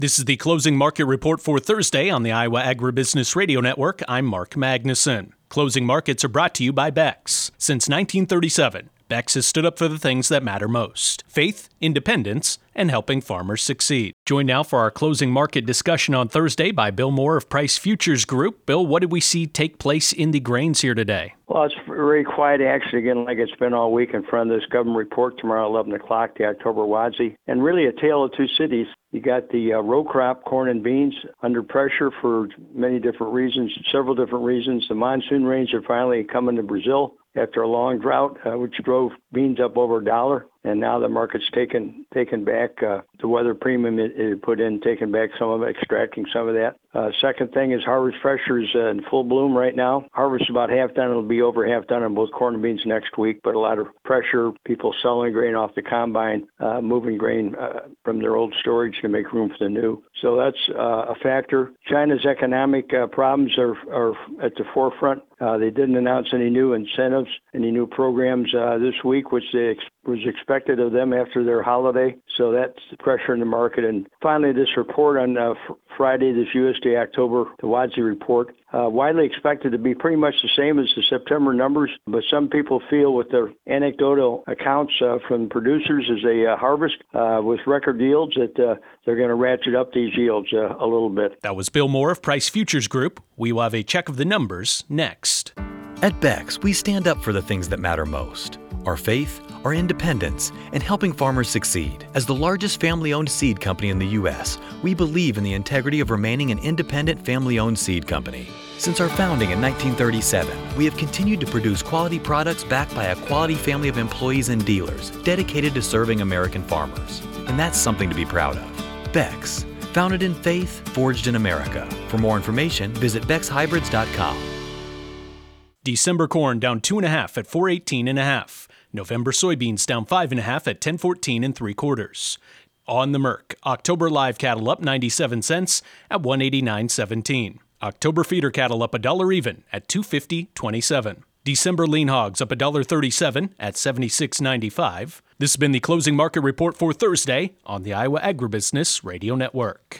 This is the closing market report for Thursday on the Iowa Agribusiness Radio Network. I'm Mark Magnuson. Closing markets are brought to you by Beck's. Since 1937, Beck's has stood up for the things that matter most: faith, independence, and helping farmers succeed. Joined now for our closing market discussion on Thursday by Bill Moore of Price Futures Group. Bill, what did we see take place in the grains here today? Well, it's very quiet action again, like it's been all week in front of this government report tomorrow, 11 o'clock, the October WASDE. And really a tale of two cities. You got the row crop, corn and beans, under pressure for many different reasons, several different reasons. The monsoon rains are finally coming to Brazil after a long drought, which drove beans up over $1. And now the market's taken back the weather premium it put in, taking back some of it, extracting some of that. Second thing is harvest pressure is in full bloom right now. Harvest is about half done. It'll be over half done on both corn and beans next week, but a lot of pressure, people selling grain off the combine, moving grain from their old storage to make room for the new. So that's a factor. China's economic problems are at the forefront. They didn't announce any new incentives, any new programs this week, which was expected of them after their holiday. So that's the pressure in the market. And finally, this report on Friday, this USDA October, the WASDE report, widely expected to be pretty much the same as the September numbers. But some people feel with their anecdotal accounts from producers as they harvest with record yields that they're going to ratchet up these yields a little bit. That was Bill Moore of Price Futures Group. We will have a check of the numbers next. At Beck's, we stand up for the things that matter most: our faith, our independence, and helping farmers succeed. As the largest family-owned seed company in the U.S., we believe in the integrity of remaining an independent family-owned seed company. Since our founding in 1937, we have continued to produce quality products backed by a quality family of employees and dealers dedicated to serving American farmers. And that's something to be proud of. Beck's, founded in faith, forged in America. For more information, visit beckshybrids.com. December corn down 2.5 at 418.5. November soybeans down 5.5 at 1014 3/4. On the Merc, October live cattle up 97 cents at 189.17. October feeder cattle up $1 even at 250.27. December lean hogs up $1.37 at 76.95. This has been the closing market report for Thursday on the Iowa Agribusiness Radio Network.